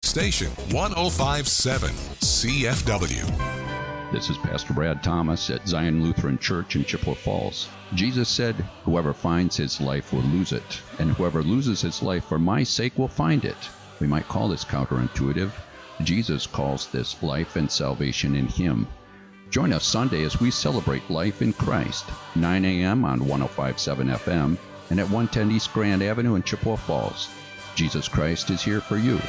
Station 105.7 CFW. This is Pastor Brad Thomas at Zion Lutheran Church in Chippewa Falls. Jesus said, "Whoever finds his life will lose it, and whoever loses his life for my sake will find it." We might call this counterintuitive. Jesus calls this life and salvation in him. Join us Sunday as we celebrate life in Christ, 9 a.m. on 105.7 FM and at 110 East Grand Avenue in Chippewa Falls. Jesus Christ is here for you.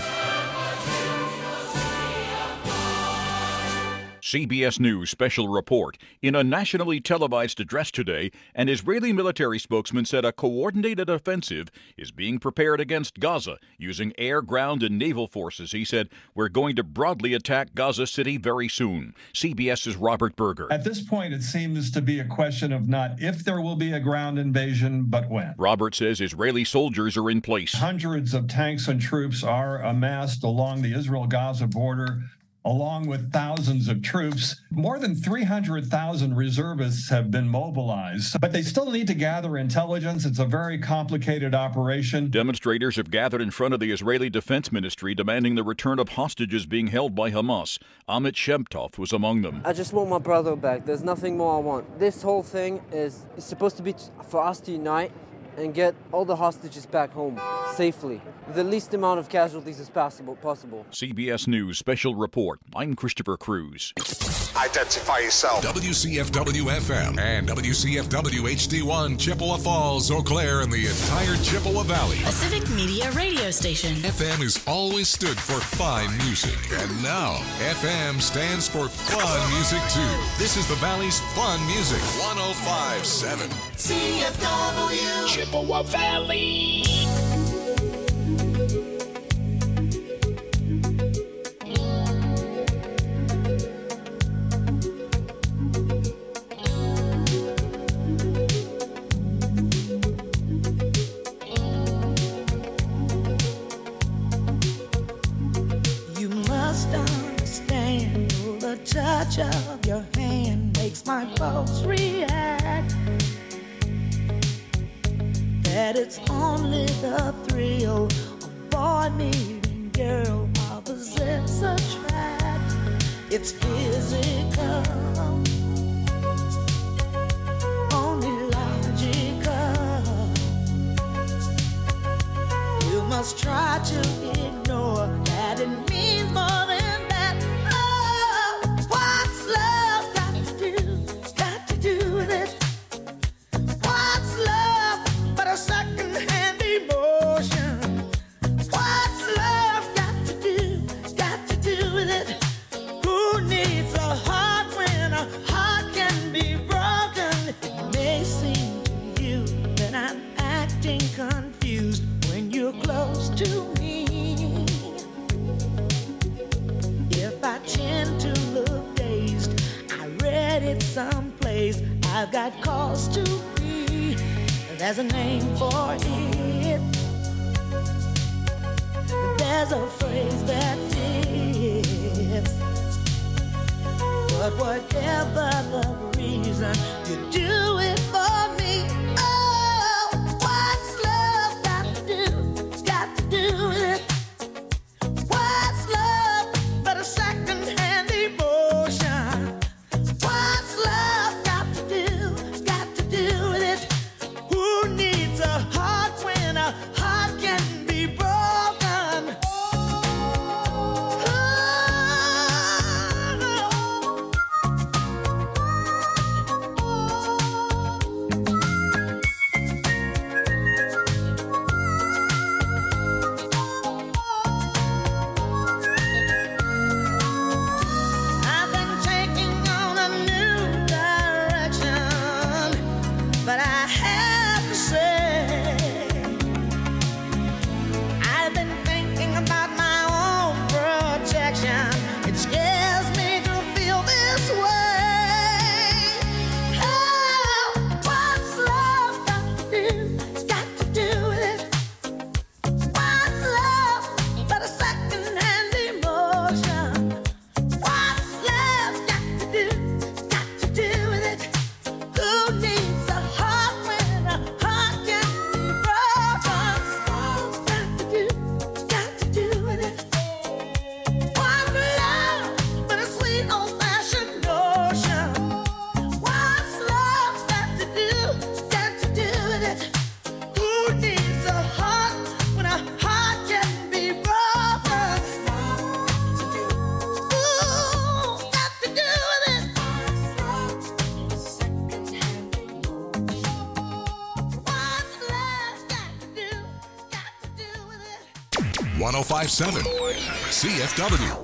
CBS News special report. In a nationally televised address today, an Israeli military spokesman said a coordinated offensive is being prepared against Gaza using air, ground, and naval forces. He said, "We're going to broadly attack Gaza City very soon." CBS's Robert Berger. At this point, it seems to be a question of not if there will be a ground invasion, but when. Robert says Israeli soldiers are in place. Hundreds of tanks and troops are amassed along the Israel-Gaza border, along with thousands of troops. More than 300,000 reservists have been mobilized, but they still need to gather intelligence. It's a very complicated operation. Demonstrators have gathered in front of the Israeli Defense Ministry demanding the return of hostages being held by Hamas. Amit Shemtov was among them. I just want my brother back. There's nothing more I want. This whole thing is supposed to be for us to unite and get all the hostages back home safely, with the least amount of casualties as possible. CBS News special report. I'm Christopher Cruz. Identify yourself. WCFW FM and WCFW HD1 Chippewa Falls, Eau Claire, and the entire Chippewa Valley. A civic media radio station. FM has always stood for fine music, and now FM stands for fun music too. This is the Valley's fun music. 105.7 CFW Chippewa Valley. Touch of your hand makes my pulse react. That it's only the thrill of boy meeting girl opposites attract. It's physical, only logical. You must try to ignore that it means more than someplace. I've got cause to be. There's a name for it. There's a phrase that fits. But whatever the reason, you do it for me. Oh, what's love got to do? Got to do with it. What's love but a second-hand emotion? What's love got to do with it? Who needs a heart when a heart can be broken? Oh. 105.7 CFW.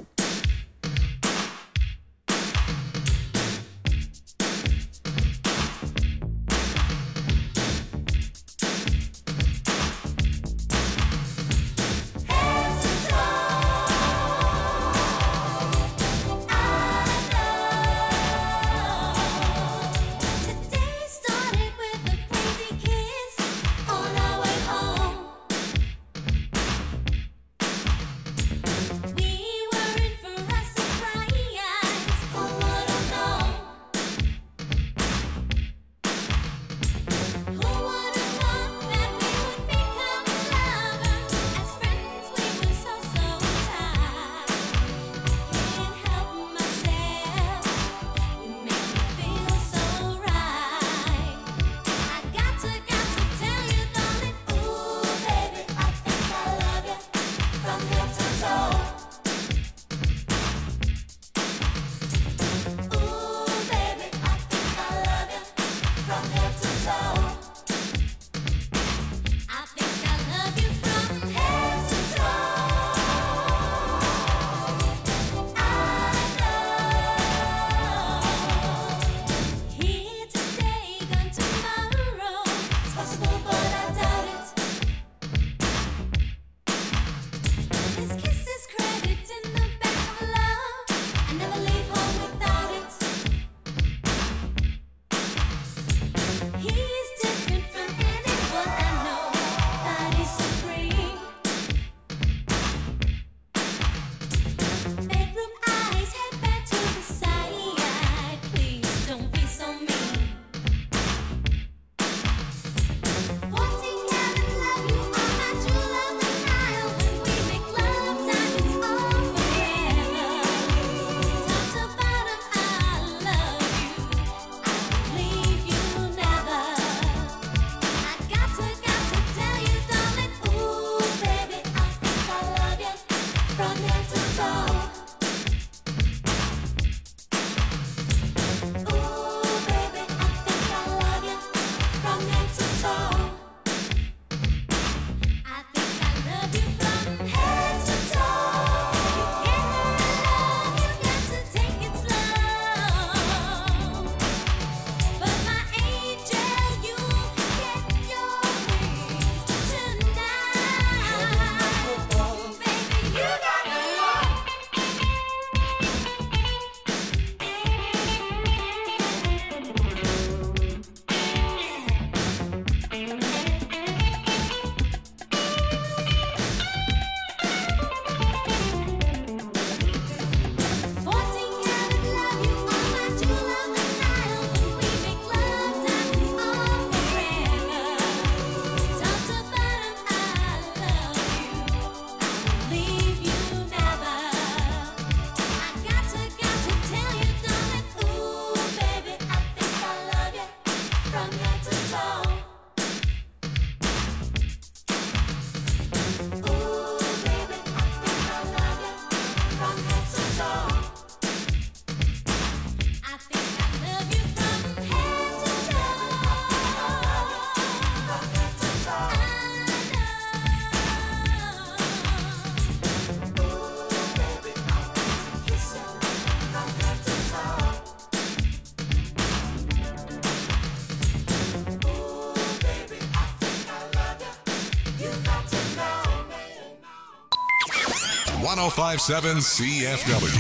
.105.7 CFW.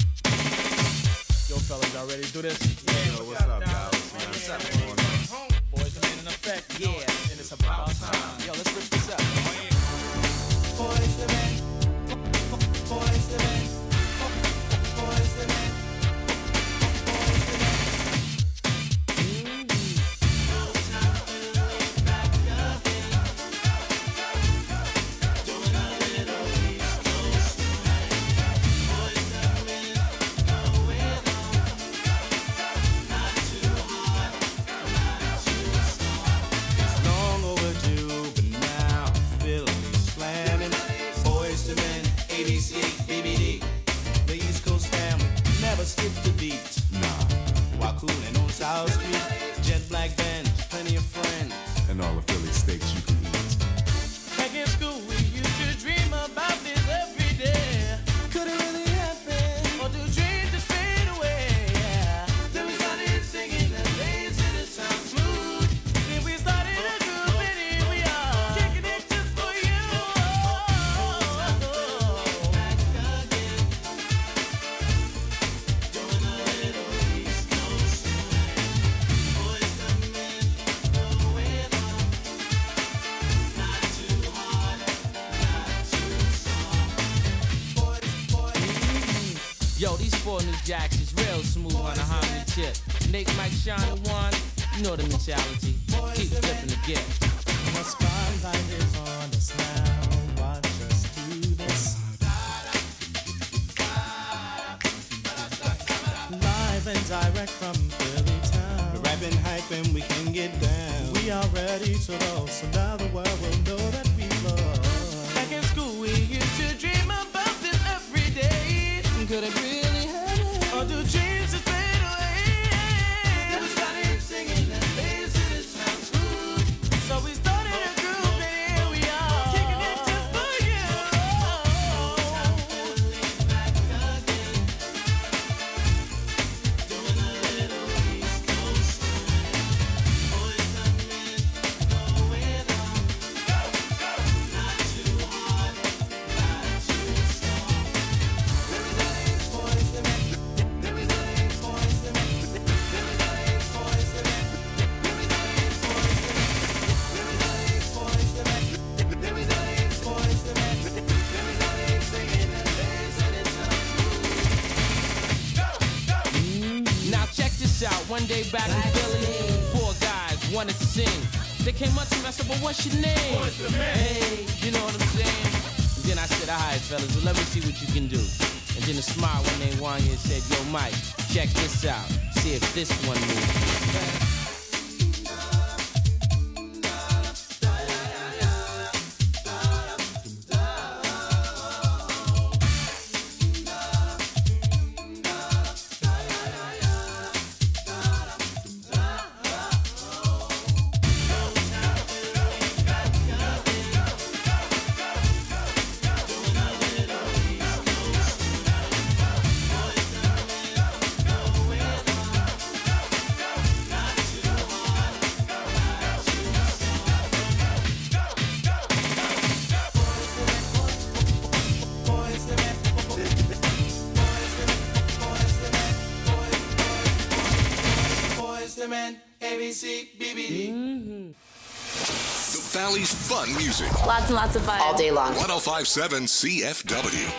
Yo, fellas, y'all ready to do this? Yeah. Yo, what's up, guys? What's up, man? Boys, the man in effect. Yeah, and it's about time. Yo, let's rip this up. Boys the man. Boys the man. Boys the man. Skip the beat. Nah. While coolin' on South Street, jet black band, plenty of friends, and all the Philly steaks you can eat. Back in school, we used to dream about Yo, these 4 new jacks is real smooth on a harmony tip. Nick, Mike, Sean, and Juan, you know the mentality. Keep flipping the gift. The spotlight is on us now. Watch us do this. Live and direct from Philly town. We're rapping, hyping, we can get down. We are ready to roll, so now the world will know that we love. Back in school, we used to dream about this every day. Could it really happen? Or do dreams just fade away? Then we started singing and dancing, it sounds good. So we started a group and here we are, kicking it just for you. Doing a little East Coast swing. Boys and men going on. Not too hard, not too soft. Everybody's boys to men. Everybody's boys to men. Everybody's boys to men. Everybody's boys to men. Everybody's boys to men. Everybody's singing and dancing, it sounds good. Now check this out. One day back in Philly, 4 guys wanted to sing. They came up to me, I said, "But what's your name?" Hey, you know what I'm saying? And then I said, "All right, fellas, well, let me see what you can do." And then a smile one named Wanya said, "Yo, Mike, check this out. See if this one moves." The Valley's fun music. Lots and lots of fun. All day long. 1057 CFW.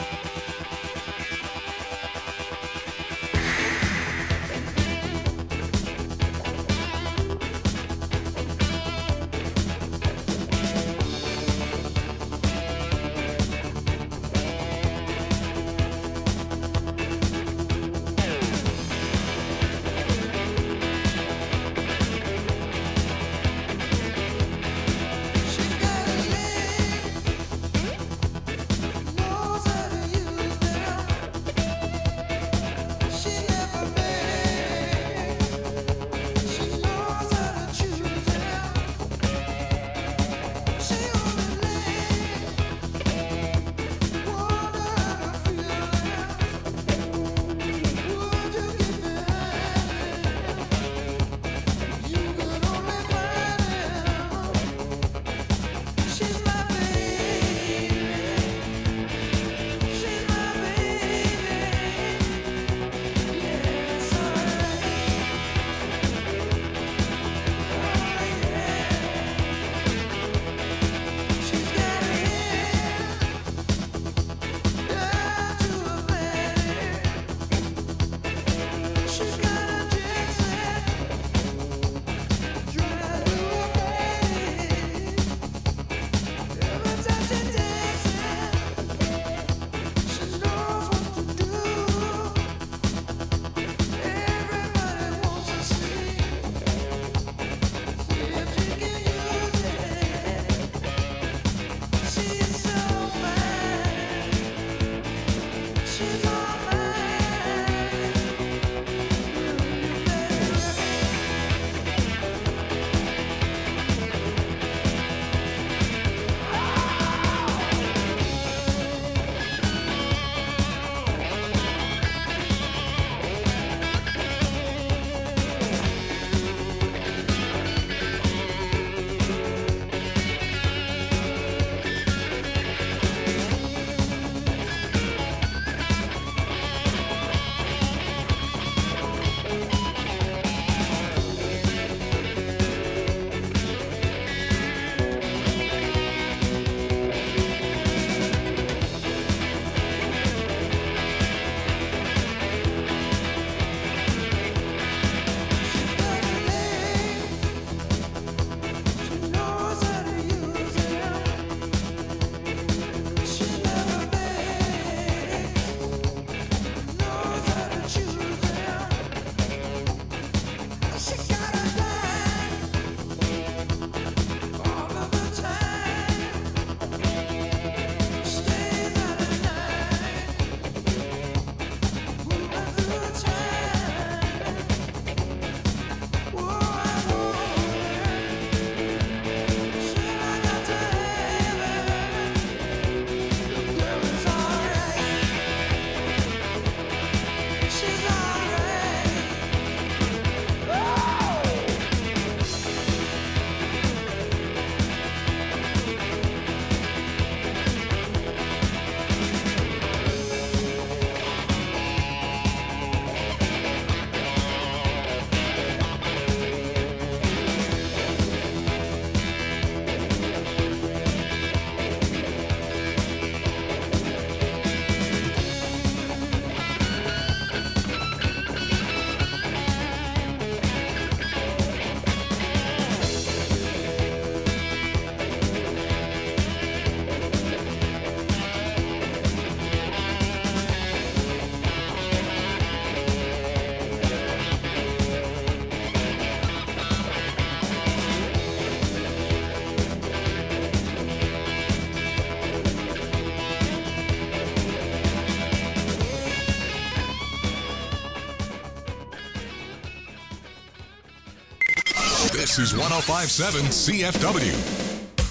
This is 105.7 CFW.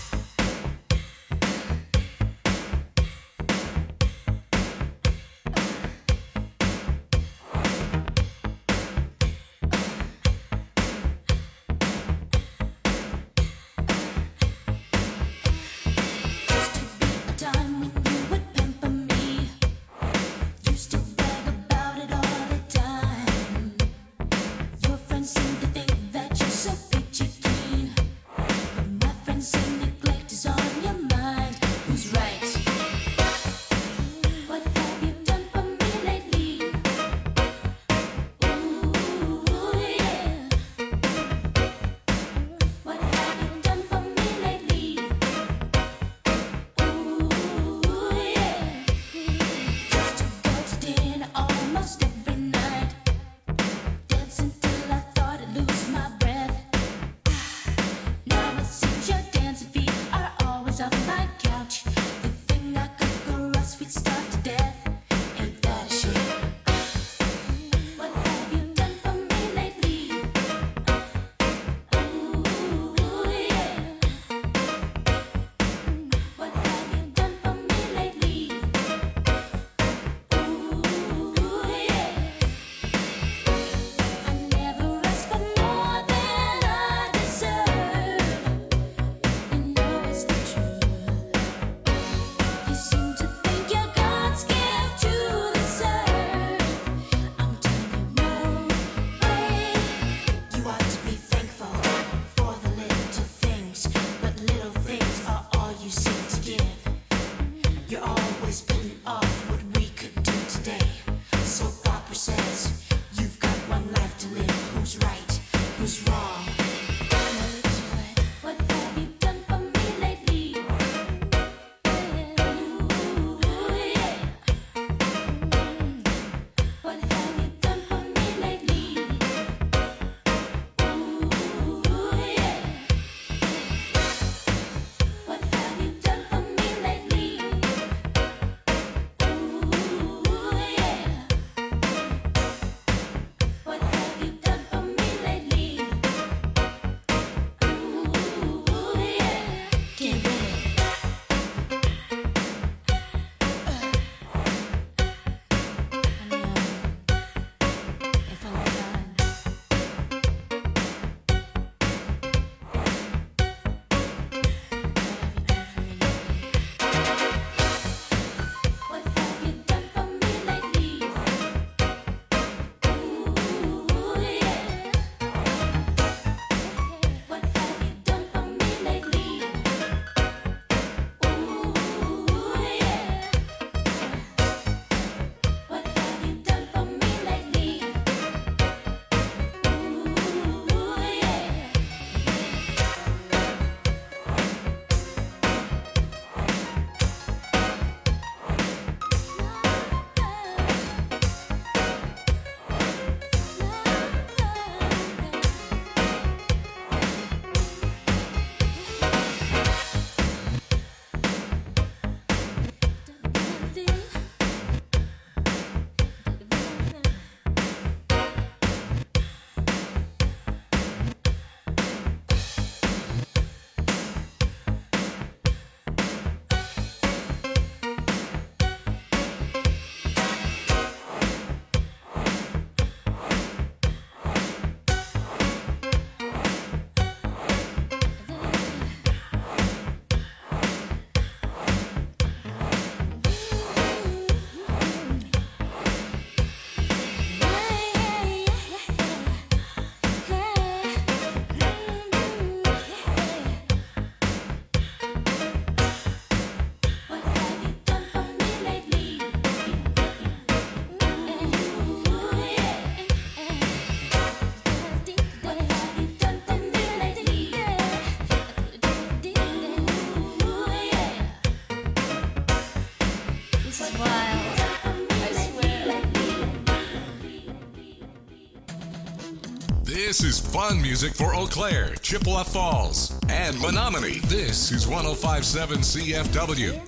This is fun music for Eau Claire, Chippewa Falls, and Menominee. This is 105.7 CFW.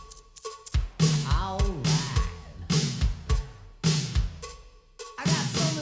I got so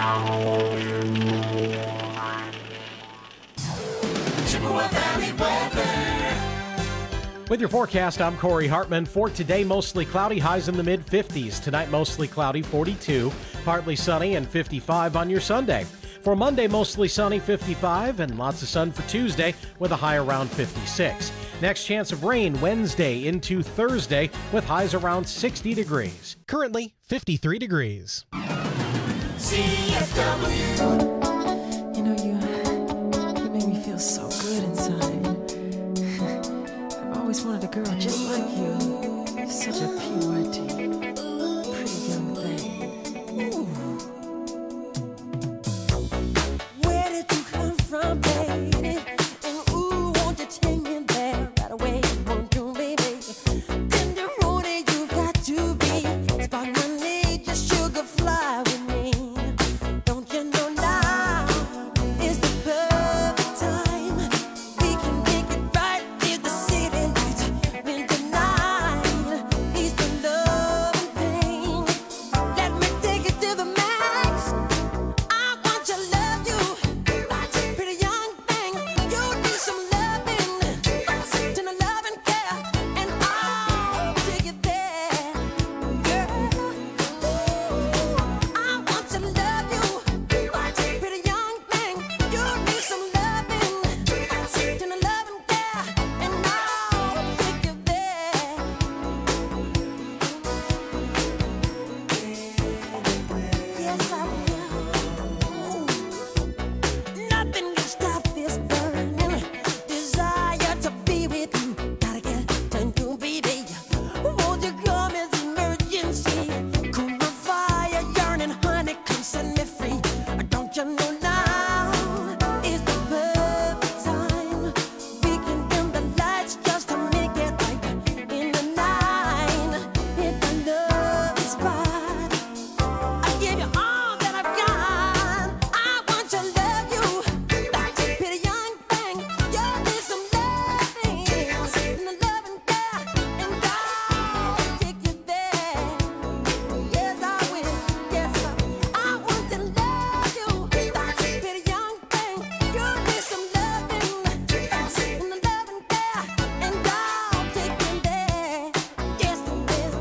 Chippewa Valley weather. With your forecast, I'm Corey Hartman. For today, mostly cloudy, highs in the mid-50s. Tonight, mostly cloudy, 42. Partly sunny and 55 on your Sunday. For Monday, mostly sunny, 55, and lots of sun for Tuesday with a high around 56. Next chance of rain Wednesday into Thursday with highs around 60 degrees. Currently, 53 degrees. CFW. You know, you make me feel so good inside. I've always wanted a girl just like you. You're such a PYT, pretty young thing. Ooh. Where did you come from, baby? And ooh, won't you take me there right away? Won't you, baby? Tender roadie, you got to be. Spark my need, just sugar fly with me. Don't you know now is the perfect time? We can make it right in the city lights. When the night is the love and pain. Let me take it to the max. I want to love you, pretty young thing. You need some loving, tender love and care, and I'll take it there, girl. I want to love you, pretty young thing. You need some loving, tender love and care, and I'll take you there. Yes, I will. Nothing can stop this burning desire to be with you. Gotta get to you, baby. Won't you come as emergency? Cool my fire, yearning, honey, come set me free. Don't you know now is the perfect time? We can dim the lights just to make it right in the night. Hit the love spot. I give you all that I've got. I want to love you, pretty young thing. You need some loving, and the love and care, and I'll take you there. Yes, I will. Yes, I want to love you, pretty young thing. You need some loving, and the love and care, and I'll take you there. Yes, I will.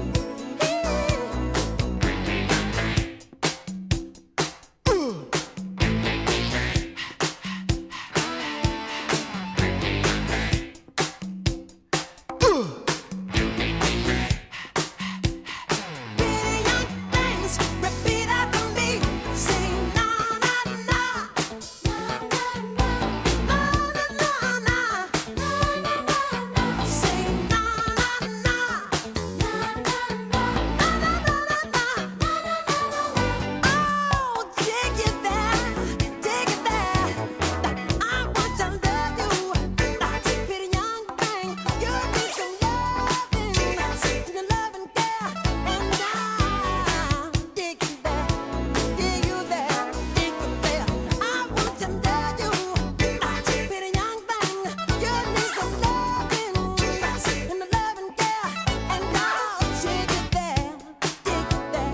Things repeat after me. Say na na na, na na na, na na na, na na na. Say na na na, na na na, na na na. Oh, take it there, take it there. I want to love you, pretty young thing. You need some loving, the love and care, and I'll take you there, take you there, take you there. I want to love you, pretty young thing. You need some loving, and the love and care, and I'll take you there, take you there.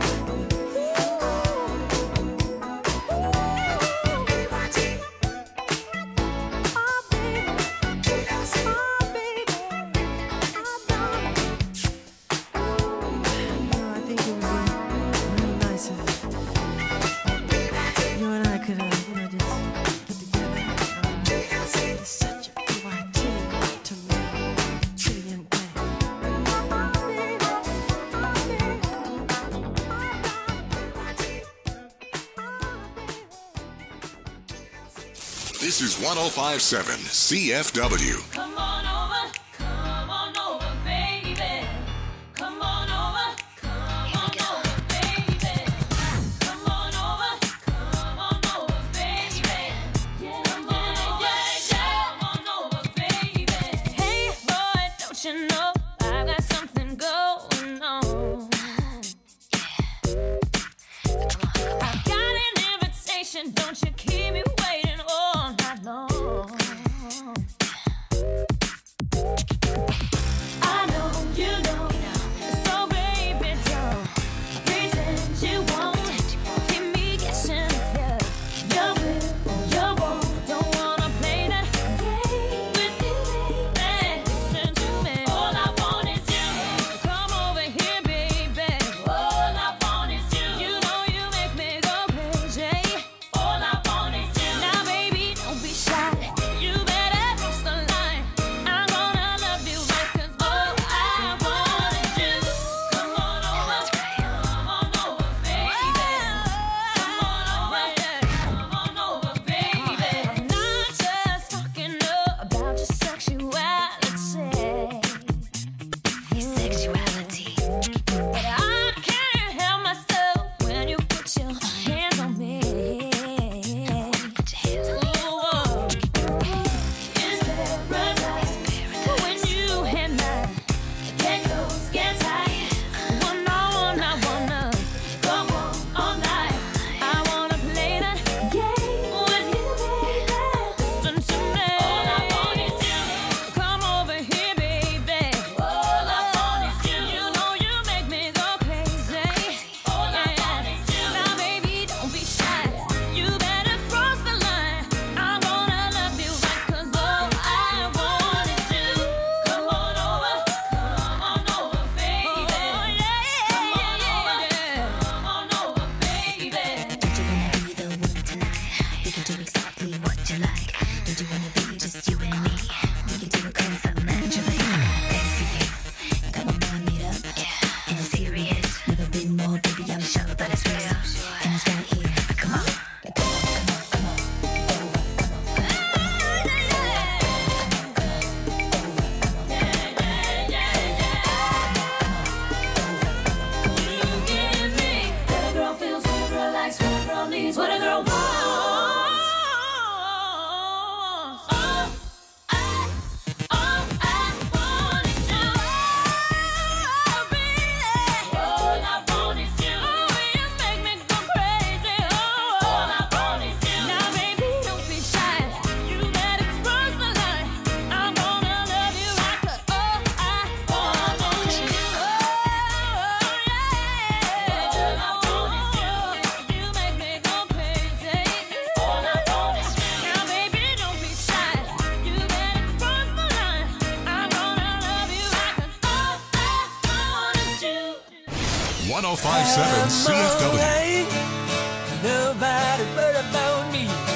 I think it would be really nice if you and I could, just get together. It's such a PYT to me, pretty young thing. This is 1057 CFW. Come on over, baby. Come on over, baby. Come on over, baby. Come on over, baby. Hey, boy, don't you know I got something going on? I've got an invitation, don't you keep me waiting all night long. I know you know, so baby don't pretend you won't keep me guessing. 1057 CFW. Nobody but about me.